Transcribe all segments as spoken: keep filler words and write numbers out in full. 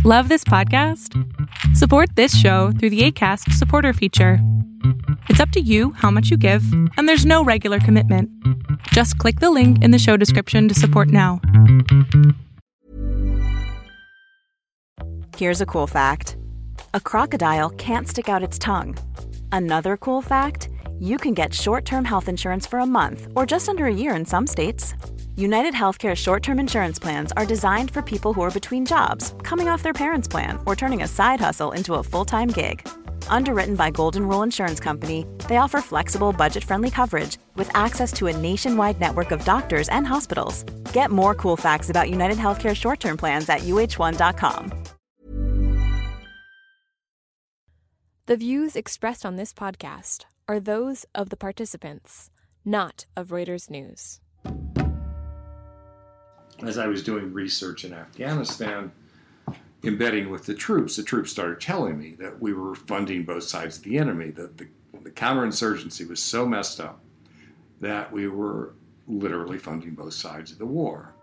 Love this podcast? Support this show through the Acast supporter feature. It's up to you how much you give, and there's no regular commitment. Just click the link in the show description to support now. Here's a cool fact. A crocodile can't stick out its tongue. Another cool fact, you can get short-term health insurance for a month or just under a year in some states. United Healthcare short-term insurance plans are designed for people who are between jobs, coming off their parents' plan, or turning a side hustle into a full-time gig. Underwritten by Golden Rule Insurance Company, they offer flexible, budget-friendly coverage with access to a nationwide network of doctors and hospitals. Get more cool facts about United Healthcare short-term plans at U H one dot com. The views expressed on this podcast are those of the participants, not of Reuters News. As I was doing research in Afghanistan, embedding with the troops, the troops started telling me that we were funding both sides of the enemy, that the, the counterinsurgency was so messed up that we were literally funding both sides of the war.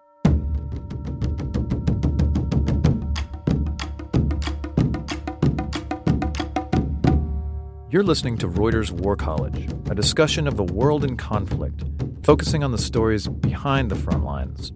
You're listening to Reuters War College, a discussion of the world in conflict, focusing on the stories behind the front lines.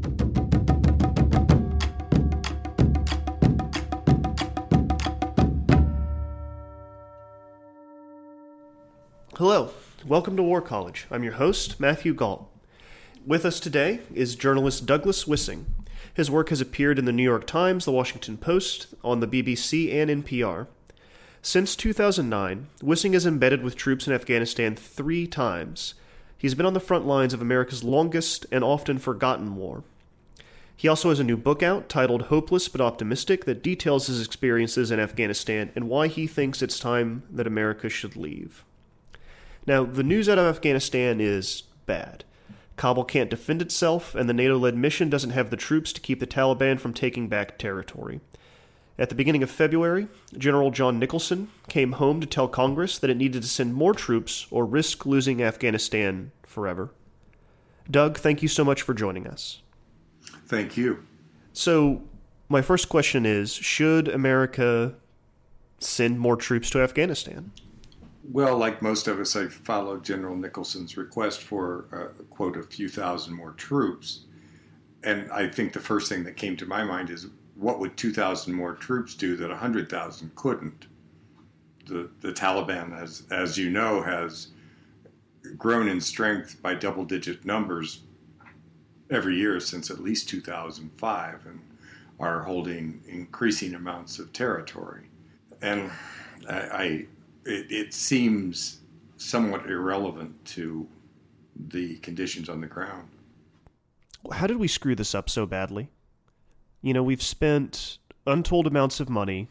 Hello, welcome to War College. I'm your host, Matthew Galt. With us today is journalist Douglas Wissing. His work has appeared in the New York Times, the Washington Post, on the B B C, and N P R. Since two thousand nine, Wissing has embedded with troops in Afghanistan three times. He's been on the front lines of America's longest and often forgotten war. He also has a new book out titled Hopeless but Optimistic that details his experiences in Afghanistan and why he thinks it's time that America should leave. Now, the news out of Afghanistan is bad. Kabul can't defend itself, and the NATO-led mission doesn't have the troops to keep the Taliban from taking back territory. At the beginning of February, General John Nicholson came home to tell Congress that it needed to send more troops or risk losing Afghanistan forever. Doug, thank you so much for joining us. Thank you. So, my first question is, should America send more troops to Afghanistan? Well, like most of us, I followed General Nicholson's request for, uh, quote, a few thousand more troops. And I think the first thing that came to my mind is, what would two thousand more troops do that one hundred thousand couldn't? The, the Taliban, as, as you know, has grown in strength by double-digit numbers every year since at least two thousand five and are holding increasing amounts of territory. And I... I It, it seems somewhat irrelevant to the conditions on the ground. How did we screw this up so badly? You know, we've spent untold amounts of money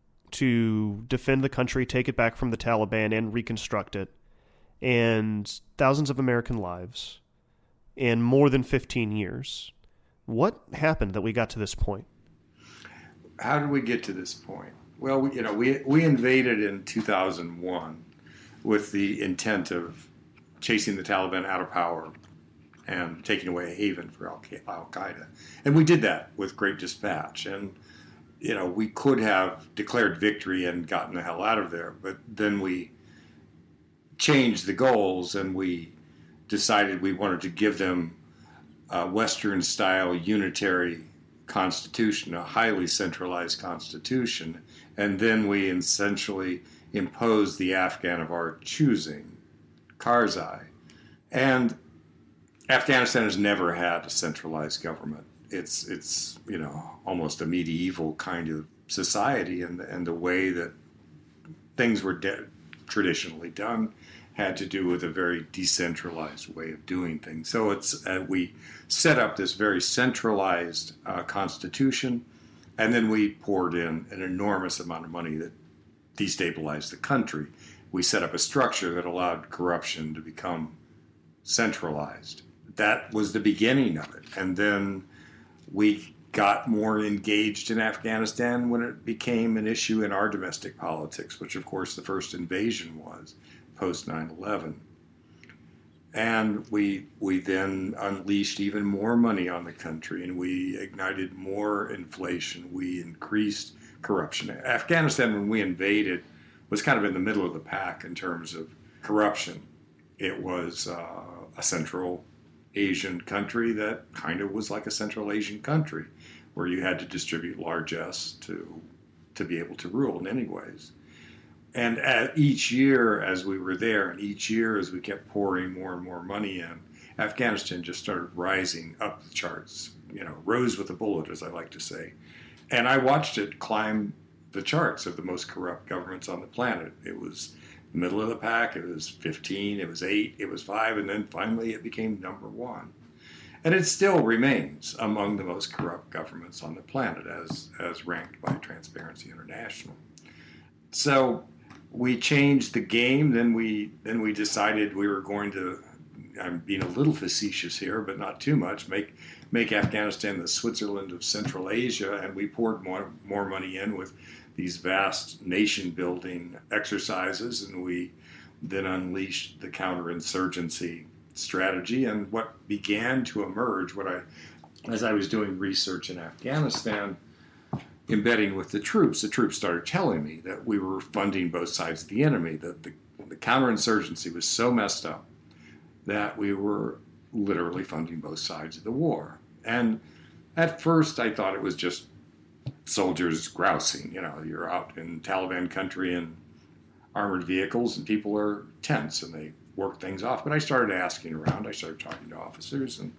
to defend the country, take it back from the Taliban, and reconstruct it, and thousands of American lives, in more than fifteen years. What happened that we got to this point? How did we get to this point? Well, we, you know, we we invaded in two thousand one with the intent of chasing the Taliban out of power and taking away a haven for Al-Qaeda. And we did that with great dispatch. And, you know, we could have declared victory and gotten the hell out of there, but then we changed the goals and we decided we wanted to give them a Western-style unitary constitution, a highly centralized constitution, and then we essentially imposed the Afghan of our choosing, Karzai. And Afghanistan has never had a centralized government. It's, it's you know, almost a medieval kind of society, and, and the way that things were de- traditionally done had to do with a very decentralized way of doing things. So it's uh, we set up this very centralized uh, constitution, and then we poured in an enormous amount of money that destabilized the country. We set up a structure that allowed corruption to become centralized. That was the beginning of it. And then we got more engaged in Afghanistan when it became an issue in our domestic politics, which of course the first invasion was, post nine eleven. And we we then unleashed even more money on the country, and we ignited more inflation. We increased corruption. Afghanistan, when we invaded, was kind of in the middle of the pack in terms of corruption. It was uh, a Central Asian country that kind of was like a Central Asian country, where you had to distribute largesse to to be able to rule in any ways. And at each year as we were there, and each year as we kept pouring more and more money in, Afghanistan just started rising up the charts, you know, rose with a bullet, as I like to say. And I watched it climb the charts of the most corrupt governments on the planet. It was middle of the pack, it was fifteen, it was eight, it was five, and then finally it became number one. And it still remains among the most corrupt governments on the planet, as, as ranked by Transparency International. So we changed the game. Then we then we decided we were going to, I'm being a little facetious here, but not too much, make make Afghanistan the Switzerland of Central Asia, and we poured more more money in with these vast nation-building exercises, and we then unleashed the counterinsurgency strategy. And what began to emerge, what I, as I was doing research in Afghanistan, embedding with the troops, the troops started telling me that we were funding both sides of the enemy, that the, the counterinsurgency was so messed up that we were literally funding both sides of the war. And at first I thought it was just soldiers grousing. You know, you're out in Taliban country in armored vehicles and people are tense and they work things off. But I started asking around, I started talking to officers, and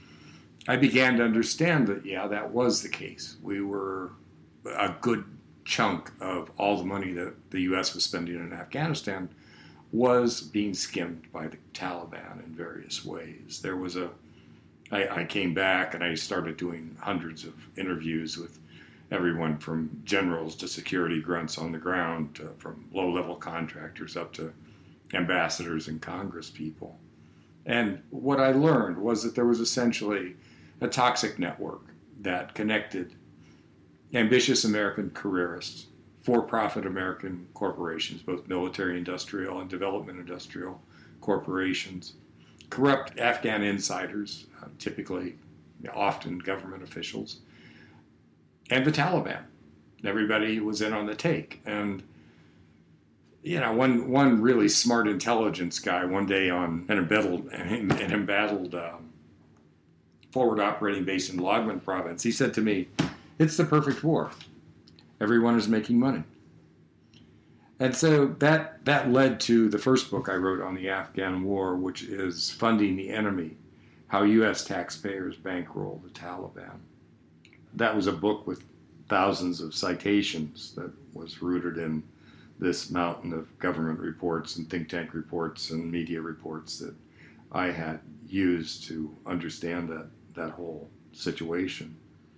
I began to understand that, yeah, that was the case. We were a good chunk of all the money that the U S was spending in Afghanistan was being skimmed by the Taliban in various ways. There was a, I, I came back and I started doing hundreds of interviews with everyone from generals to security grunts on the ground, to, from low-level contractors up to ambassadors and Congress people. And what I learned was that there was essentially a toxic network that connected ambitious American careerists, for-profit American corporations, both military industrial and development industrial corporations, corrupt Afghan insiders, uh, typically, often government officials, and the Taliban. Everybody was in on the take. And, you know, one one really smart intelligence guy one day on an embattled, an embattled um, forward operating base in Laghman province, he said to me, "It's the perfect war. Everyone is making money." And so that that led to the first book I wrote on the Afghan war, which is Funding the Enemy, How U S Taxpayers Bankroll the Taliban. That was a book with thousands of citations that was rooted in this mountain of government reports and think tank reports and media reports that I had used to understand that, that whole situation.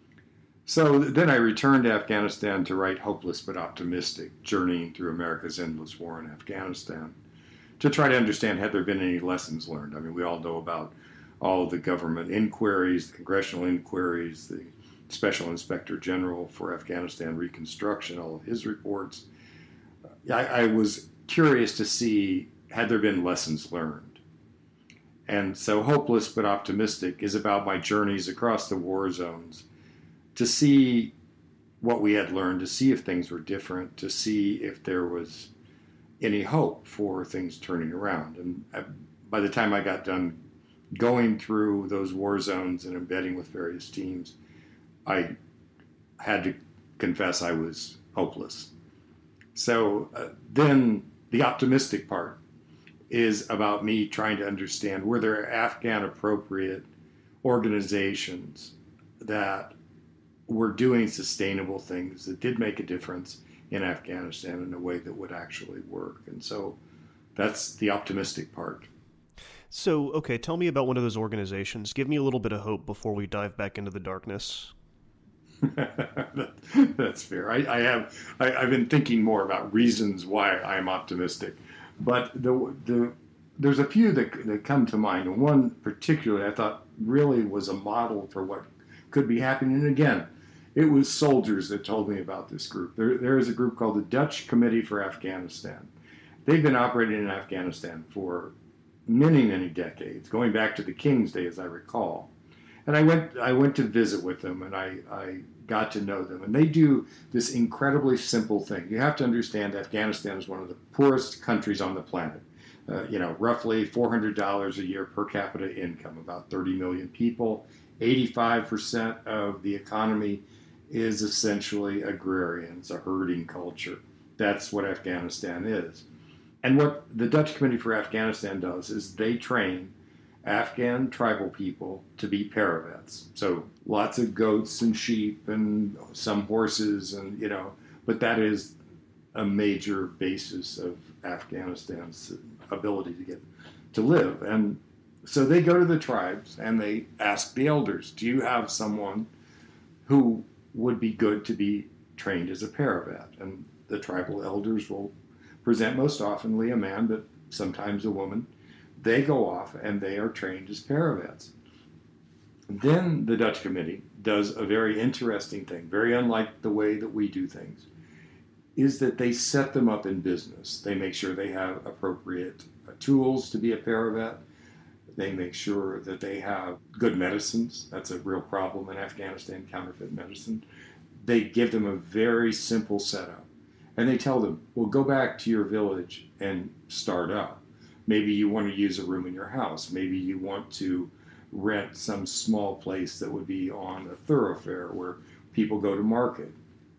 So then I returned to Afghanistan to write Hopeless but Optimistic, Journeying Through America's Endless War in Afghanistan, to try to understand, had there been any lessons learned? I mean, we all know about all of the government inquiries, the congressional inquiries, the Special Inspector General for Afghanistan Reconstruction, all of his reports. I, I was curious to see, had there been lessons learned? And so Hopeless but Optimistic is about my journeys across the war zones to see what we had learned, to see if things were different, to see if there was any hope for things turning around. And I, by the time I got done going through those war zones and embedding with various teams, I had to confess I was hopeless. So uh, then the optimistic part is about me trying to understand, were there Afghan appropriate organizations that were doing sustainable things that did make a difference in Afghanistan in a way that would actually work. And so that's the optimistic part. So, okay, tell me about one of those organizations. Give me a little bit of hope before we dive back into the darkness. That's fair. I, I have. I, I've been thinking more about reasons why I'm optimistic, but the the there's a few that that come to mind. And one particularly I thought really was a model for what could be happening. And again, it was soldiers that told me about this group. There there is a group called the Dutch Committee for Afghanistan. They've been operating in Afghanistan for many, many decades, going back to the King's Day, as I recall. And I went I went to visit with them, and I, I got to know them. And they do this incredibly simple thing. You have to understand Afghanistan is one of the poorest countries on the planet. Uh, you know, roughly four hundred dollars a year per capita income, about thirty million people. eighty-five percent of the economy is essentially agrarian. It's a herding culture. That's what Afghanistan is. And what the Dutch Committee for Afghanistan does is they train Afghan tribal people to be paravets. So lots of goats and sheep and some horses, and you know, but that is a major basis of Afghanistan's ability to get to live. And so they go to the tribes and they ask the elders, do you have someone who would be good to be trained as a paravet? And the tribal elders will present most oftenly a man, but sometimes a woman. They go off and they are trained as paravets. Then the Dutch Committee does a very interesting thing, very unlike the way that we do things, is that they set them up in business. They make sure they have appropriate uh, tools to be a paravet. They make sure that they have good medicines. That's a real problem in Afghanistan, counterfeit medicine. They give them a very simple setup. And they tell them, well, go back to your village and start up. Maybe you want to use a room in your house. Maybe you want to rent some small place that would be on a thoroughfare where people go to market.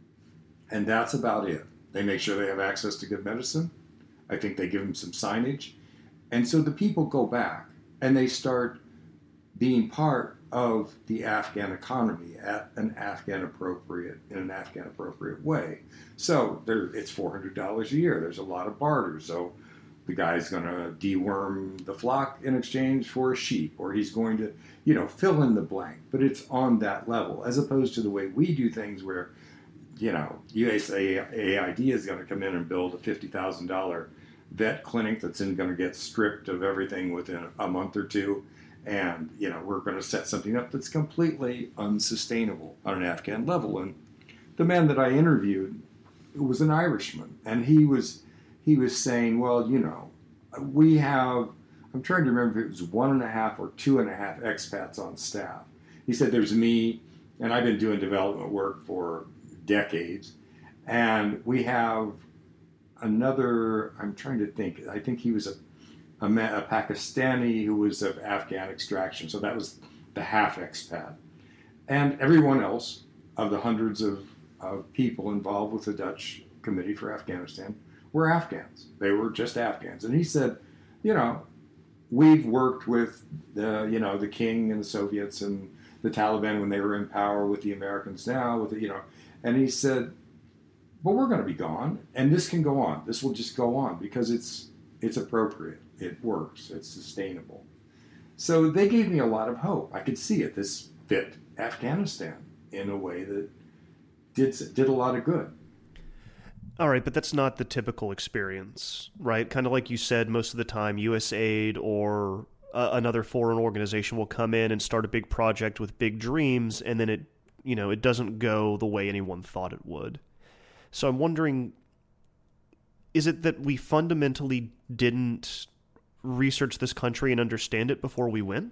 And that's about it. They make sure they have access to good medicine. I think they give them some signage. And so the people go back and they start being part of the Afghan economy at an Afghan appropriate, in an Afghan appropriate way. So there, it's four hundred dollars a year. There's a lot of barter. So the guy's going to deworm the flock in exchange for a sheep, or he's going to, you know, fill in the blank. But it's on that level, as opposed to the way we do things where, you know, U S A I D is going to come in and build a fifty thousand dollars vet clinic that's going to get stripped of everything within a month or two. And, you know, we're going to set something up that's completely unsustainable on an Afghan level. And the man that I interviewed was an Irishman, and he was he was saying, well, you know, we have, I'm trying to remember if it was one and a half or two and a half expats on staff. He said, there's me, and I've been doing development work for decades, and we have another, I'm trying to think, I think he was a A, a Pakistani who was of Afghan extraction, so that was the half expat. And everyone else of the hundreds of, of people involved with the Dutch Committee for Afghanistan were Afghans. They were just Afghans. And he said, you know, we've worked with the, you know, the King and the Soviets and the Taliban when they were in power, with the Americans now, with the, you know, and he said, but we're going to be gone, and this can go on. This will just go on because it's it's appropriate. It works. It's sustainable. So they gave me a lot of hope. I could see it. This fit Afghanistan in a way that did did a lot of good. All right, but that's not the typical experience, right? Kind of like you said, most of the time U S A I D or uh, another foreign organization will come in and start a big project with big dreams, and then it, you know, it doesn't go the way anyone thought it would. So I'm wondering, is it that we fundamentally didn't research this country and understand it before we went?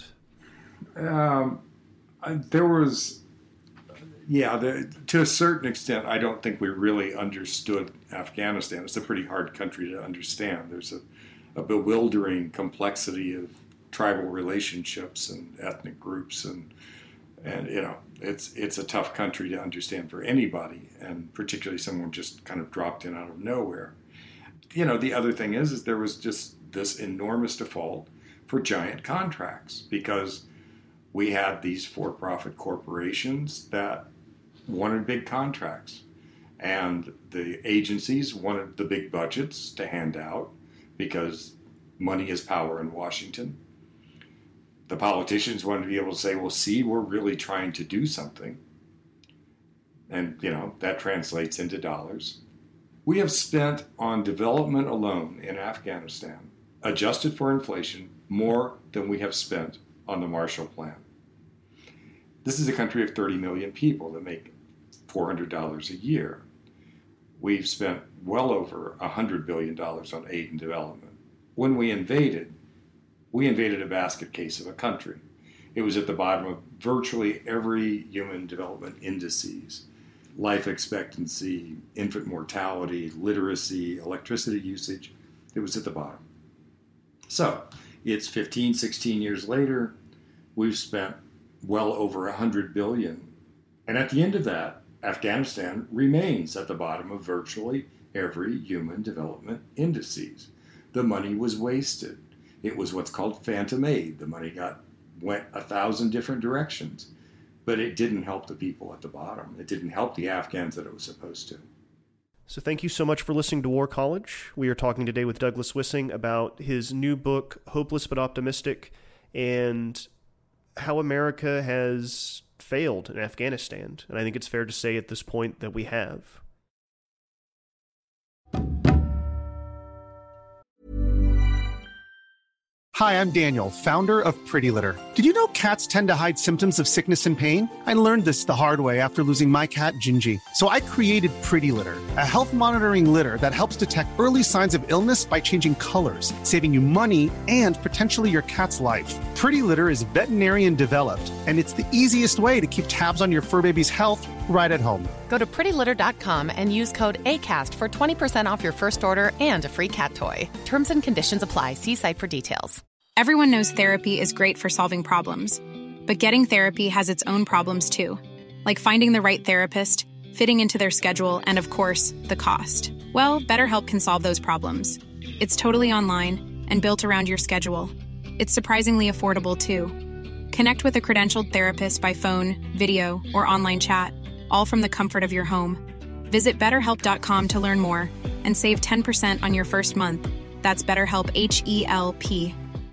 Um, I, there was, yeah, the, to a certain extent, I don't think we really understood Afghanistan. It's a pretty hard country to understand. There's a, a bewildering complexity of tribal relationships and ethnic groups, and and you know, it's it's a tough country to understand for anybody, and particularly someone just kind of dropped in out of nowhere. You know, the other thing is, is there was just this enormous default for giant contracts because we had these for-profit corporations that wanted big contracts, and the agencies wanted the big budgets to hand out because money is power in Washington. The politicians wanted to be able to say, well, see, we're really trying to do something. And, you know, that translates into dollars. We have spent on development alone in Afghanistan, adjusted for inflation, more than we have spent on the Marshall Plan. This is a country of thirty million people that make four hundred dollars a year. We've spent well over one hundred billion dollars on aid and development. When we invaded, We invaded a basket case of a country. It was at the bottom of virtually every human development indices. Life expectancy, infant mortality, literacy, electricity usage. It was at the bottom. So, it's fifteen, sixteen years later. We've spent well over one hundred billion dollars. And at the end of that, Afghanistan remains at the bottom of virtually every human development indices. The money was wasted. It was what's called phantom aid. The money got went a thousand different directions, but it didn't help the people at the bottom. It didn't help the Afghans that it was supposed to. So thank you so much for listening to War College. We are talking today with Douglas Wissing about his new book, Hopeless but Optimistic, and how America has failed in Afghanistan. And I think it's fair to say at this point that we have. Hi, I'm Daniel, founder of Pretty Litter. Did you know cats tend to hide symptoms of sickness and pain? I learned this the hard way after losing my cat, Gingy. So I created Pretty Litter, a health monitoring litter that helps detect early signs of illness by changing colors, saving you money and potentially your cat's life. Pretty Litter is veterinarian developed, and it's the easiest way to keep tabs on your fur baby's health right at home. Go to pretty litter dot com and use code ACAST for twenty percent off your first order and a free cat toy. Terms and conditions apply. See site for details. Everyone knows therapy is great for solving problems, but getting therapy has its own problems too, like finding the right therapist, fitting into their schedule, and of course, the cost. Well, BetterHelp can solve those problems. It's totally online and built around your schedule. It's surprisingly affordable too. Connect with a credentialed therapist by phone, video, or online chat, all from the comfort of your home. Visit better help dot com to learn more and save ten percent on your first month. That's BetterHelp, H E L P.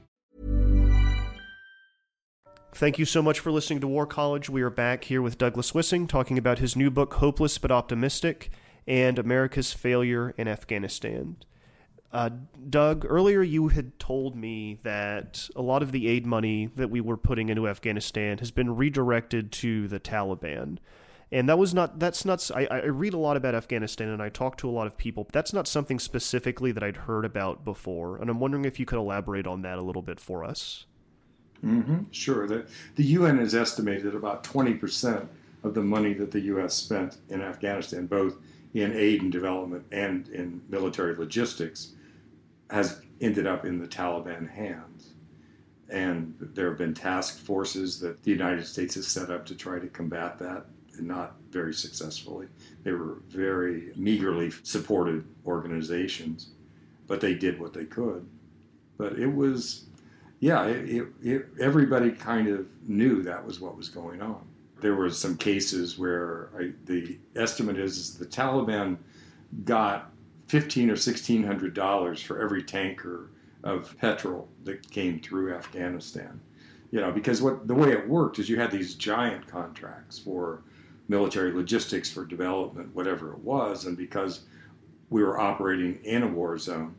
Thank you so much for listening to War College. We are back here with Douglas Wissing talking about his new book, Hopeless but Optimistic, and America's Failure in Afghanistan. Uh, Doug, earlier you had told me that a lot of the aid money that we were putting into Afghanistan has been redirected to the Taliban. And that was not, that's not, I, I read a lot about Afghanistan and I talk to a lot of people, but that's not something specifically that I'd heard about before. And I'm wondering if you could elaborate on that a little bit for us. Mm-hmm. Sure. The, the U N has estimated that about twenty percent of the money that the U S spent in Afghanistan, both in aid and development and in military logistics, has ended up in the Taliban hands. And there have been task forces that the United States has set up to try to combat that, and not very successfully. They were very meagerly supported organizations, but they did what they could. But it was... Yeah, it, it, it, everybody kind of knew that was what was going on. There were some cases where I, the estimate is, is the Taliban got fifteen or sixteen hundred dollars for every tanker of petrol that came through Afghanistan. You know, because what the way it worked is you had these giant contracts for military logistics, for development, whatever it was, and because we were operating in a war zone,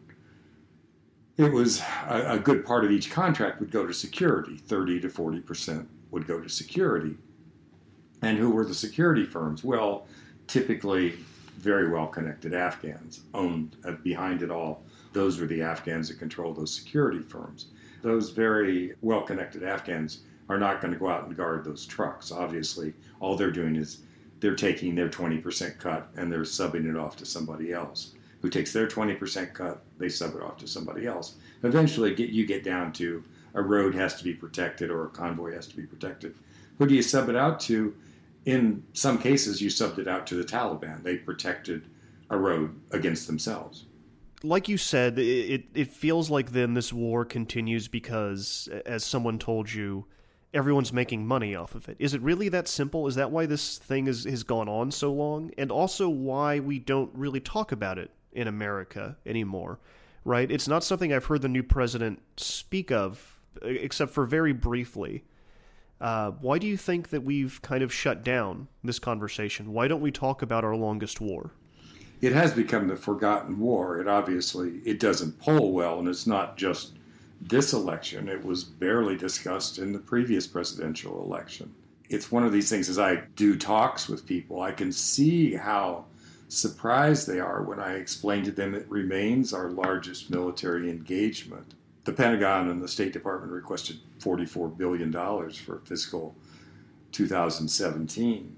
it was a, a good part of each contract would go to security. thirty to forty percent would go to security. And who were the security firms? Well, typically very well-connected Afghans owned uh, behind it all. Those were the Afghans that controlled those security firms. Those very well-connected Afghans are not going to go out and guard those trucks. Obviously, all they're doing is they're taking their twenty percent cut and they're subbing it off to somebody else. Who takes their twenty percent cut, they sub it off to somebody else. Eventually, get, you get down to a road has to be protected or a convoy has to be protected. Who do you sub it out to? In some cases, you subbed it out to the Taliban. They protected a road against themselves. Like you said, it, it feels like then this war continues because, as someone told you, everyone's making money off of it. Is it really that simple? Is that why this thing is, has gone on so long? And also why we don't really talk about it in America anymore, right? It's not something I've heard the new president speak of, except for very briefly. Uh, why do you think that we've kind of shut down this conversation? Why don't we talk about our longest war? It has become the forgotten war. It obviously, it doesn't poll well, and it's not just this election. It was barely discussed in the previous presidential election. It's one of these things, as I do talks with people, I can see how surprised they are when I explain to them it remains our largest military engagement. the Pentagon and the State Department requested forty-four billion dollars for fiscal two thousand seventeen.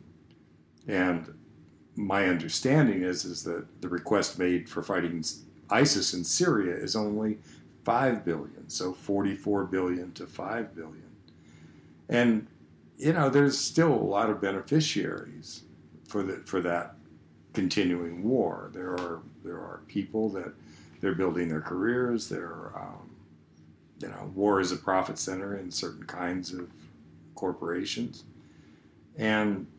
And my understanding is, is that the request made for fighting ISIS in Syria is only five billion dollars, so forty-four billion dollars to five billion dollars. And, you know, there's still a lot of beneficiaries for the, for that continuing war. There are there are people that they're building their careers. They're, um, you know, war is a profit center in certain kinds of corporations, and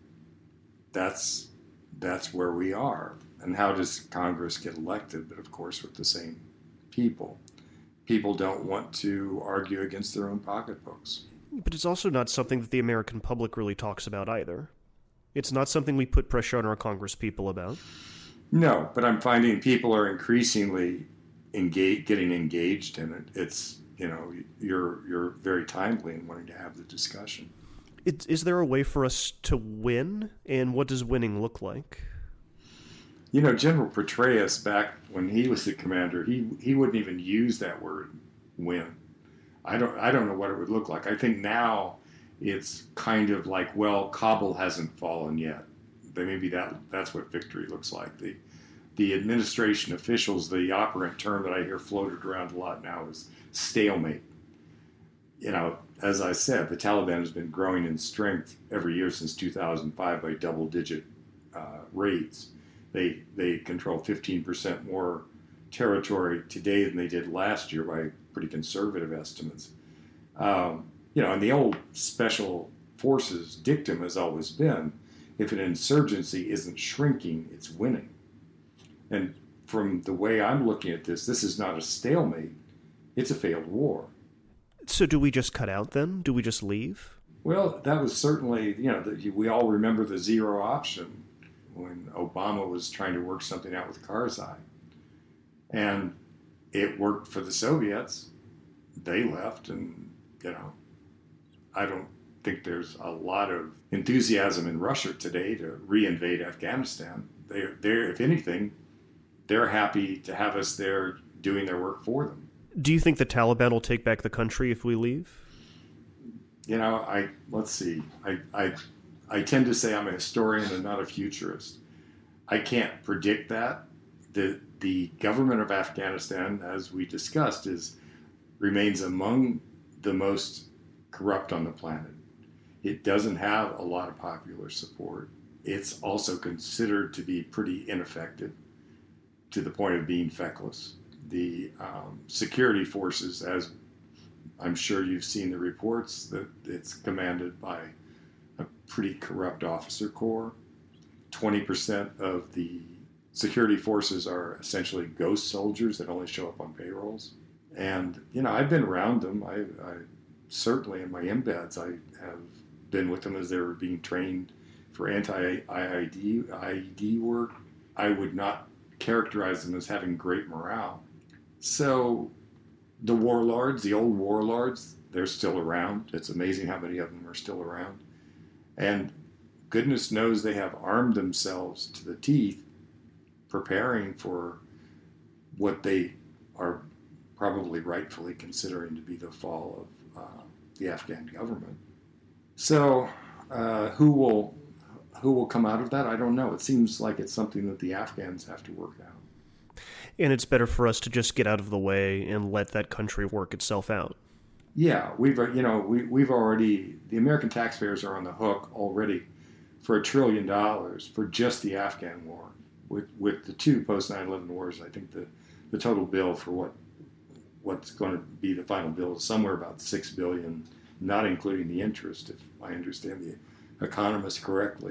that's that's where we are. And how does Congress get elected? But of course, with the same people. People don't want to argue against their own pocketbooks. But it's also not something that the American public really talks about either. It's not something we put pressure on our Congress people about. No, but I'm finding people are increasingly engage, getting engaged in it. It's, you know, you're you're very timely in wanting to have the discussion. It, is there a way for us to win? And what does winning look like? You know, General Petraeus, back when he was the commander, he he wouldn't even use that word, win. I don't I don't know what it would look like. I think now it's kind of like, well, Kabul hasn't fallen yet. Maybe that that's what victory looks like. The the administration officials, the operant term that I hear floated around a lot now is stalemate. You know, as I said, the Taliban has been growing in strength every year since two thousand five by double-digit uh, rates. They they control fifteen percent more territory today than they did last year by pretty conservative estimates. Um, you know, and the old special forces dictum has always been, if an insurgency isn't shrinking, it's winning. And from the way I'm looking at this, this is not a stalemate, it's a failed war. So do we just cut out then? Do we just leave? Well, that was certainly, you know, the, we all remember the zero option when Obama was trying to work something out with Karzai. And it worked for the Soviets. They left, and, you know, I don't think there's a lot of enthusiasm in Russia today to re-invade Afghanistan. They're, they're, if anything, they're happy to have us there doing their work for them. Do you think the Taliban will take back the country if we leave? You know, I let's see. I, I I tend to say I'm a historian and not a futurist. I can't predict that. The the government of Afghanistan, as we discussed, is remains among the most corrupt on the planet. It doesn't have a lot of popular support. It's also considered to be pretty ineffective to the point of being feckless. The um, security forces, as I'm sure you've seen the reports, that it's commanded by a pretty corrupt officer corps. twenty percent of the security forces are essentially ghost soldiers that only show up on payrolls. And, you know, I've been around them. I, I certainly in my embeds, I have been with them as they were being trained for anti-I I D, I E D work. I would not characterize them as having great morale. So the warlords, the old warlords, they're still around. It's amazing how many of them are still around. And goodness knows they have armed themselves to the teeth preparing for what they are probably rightfully considering to be the fall of uh, the Afghan government. So uh, who will who will come out of that? I don't know. It seems like it's something that the Afghans have to work out. And it's better for us to just get out of the way and let that country work itself out. Yeah, we've you know we we've already the American taxpayers are on the hook already for a trillion dollars for just the Afghan war. With with the two post nine eleven wars, I think the, the total bill for what what's going to be the final bill is somewhere about six billion, not including the interest, if I understand the economists correctly.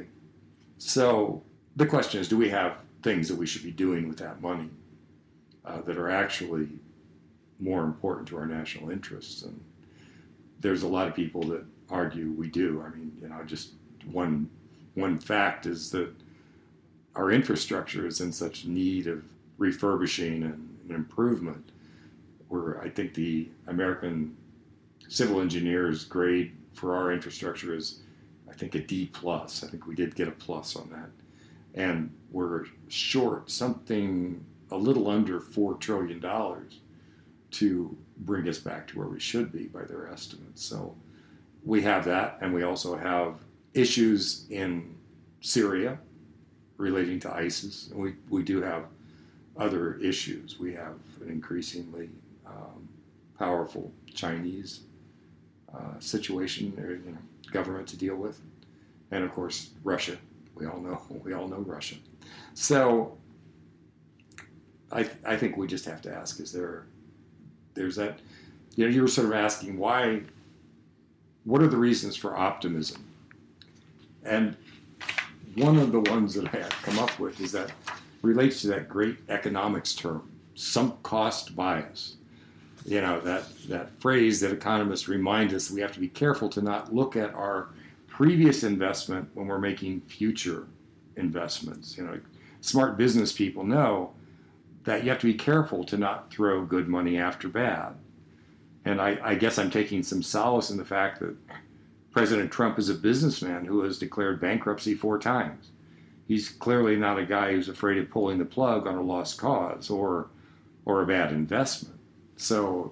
So the question is, do we have things that we should be doing with that money uh, that are actually more important to our national interests? And there's a lot of people that argue we do. I mean, you know, just one one fact is that our infrastructure is in such need of refurbishing and, and improvement, where I think the American civil engineers grade for our infrastructure is, I think, a D plus. I think we did get a plus on that. And we're short something a little under four trillion dollars to bring us back to where we should be by their estimates. So we have that, and we also have issues in Syria relating to ISIS. We we do have other issues. We have an increasingly um, powerful Chinese uh, situation, or, you know, government to deal with, and of course Russia. We all know we all know Russia. So I I think we just have to ask: Is there there's that? You know, you were sort of asking why. What are the reasons for optimism? And one of the ones that I have come up with is that relates to that great economics term, sunk cost bias. You know, that, that phrase that economists remind us we have to be careful to not look at our previous investment when we're making future investments. You know, smart business people know that you have to be careful to not throw good money after bad. And I, I guess I'm taking some solace in the fact that President Trump is a businessman who has declared bankruptcy four times. He's clearly not a guy who's afraid of pulling the plug on a lost cause or or a bad investment. So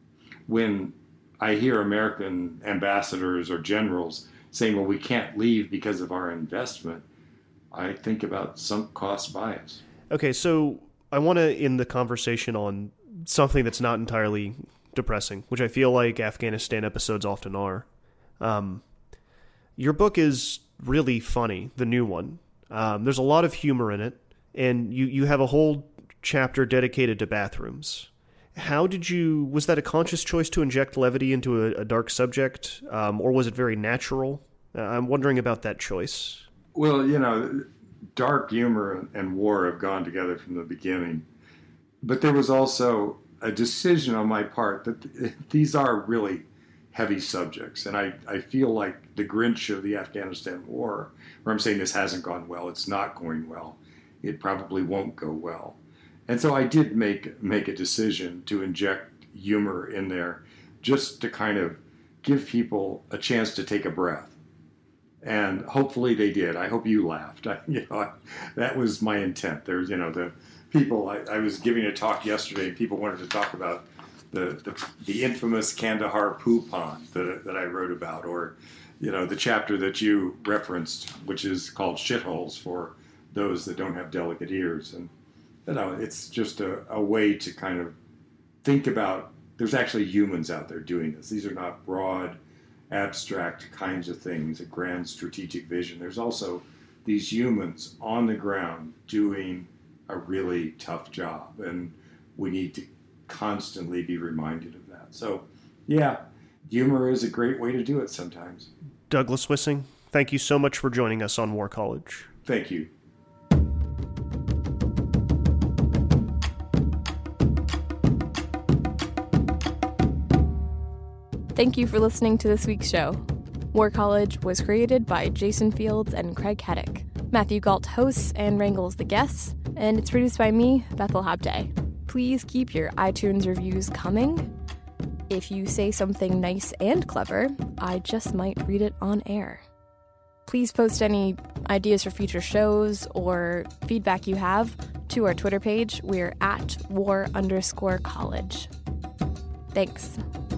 when I hear American ambassadors or generals saying, well, we can't leave because of our investment, I think about sunk cost bias. Okay, so I want to end the conversation on something that's not entirely depressing, which I feel like Afghanistan episodes often are. Um, your book is really funny, the new one. Um, there's a lot of humor in it, and you, you have a whole chapter dedicated to bathrooms. How did you, was that a conscious choice to inject levity into a, a dark subject, um, or was it very natural? Uh, I'm wondering about that choice. Well, you know, dark humor and war have gone together from the beginning, but there was also a decision on my part that these are really heavy subjects. And I, I feel like the Grinch of the Afghanistan war, where I'm saying this hasn't gone well, it's not going well, it probably won't go well. And so I did make make a decision to inject humor in there just to kind of give people a chance to take a breath. And hopefully they did. I hope you laughed. I, you know, I, that was my intent. There's, you know, the people, I, I was giving a talk yesterday, and people wanted to talk about the, the, the infamous Kandahar poo pond that, that I wrote about, or, you know, the chapter that you referenced, which is called Shitholes for those that don't have delicate ears. And, you know, it's just a, a way to kind of think about, there's actually humans out there doing this. These are not broad, abstract kinds of things, a grand strategic vision. There's also these humans on the ground doing a really tough job, and we need to constantly be reminded of that. So, yeah, humor is a great way to do it sometimes. Douglas Wissing, thank you so much for joining us on War College. Thank you. Thank you for listening to this week's show. War College was created by Jason Fields and Craig Heddick. Matthew Galt hosts and wrangles the guests, and it's produced by me, Bethel Habday. Please keep your iTunes reviews coming. If you say something nice and clever, I just might read it on air. Please post any ideas for future shows or feedback you have to our Twitter page. We're at war underscore college. Thanks.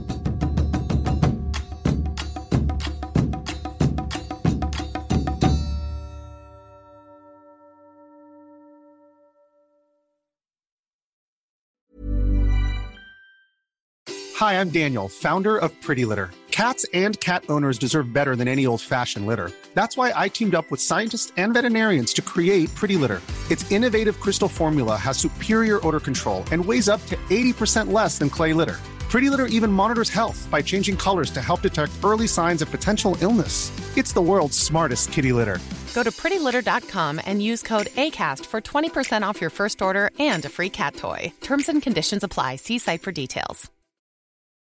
Hi, I'm Daniel, founder of Pretty Litter. Cats and cat owners deserve better than any old-fashioned litter. That's why I teamed up with scientists and veterinarians to create Pretty Litter. Its innovative crystal formula has superior odor control and weighs up to eighty percent less than clay litter. Pretty Litter even monitors health by changing colors to help detect early signs of potential illness. It's the world's smartest kitty litter. Go to pretty litter dot com and use code ACAST for twenty percent off your first order and a free cat toy. Terms and conditions apply. See site for details.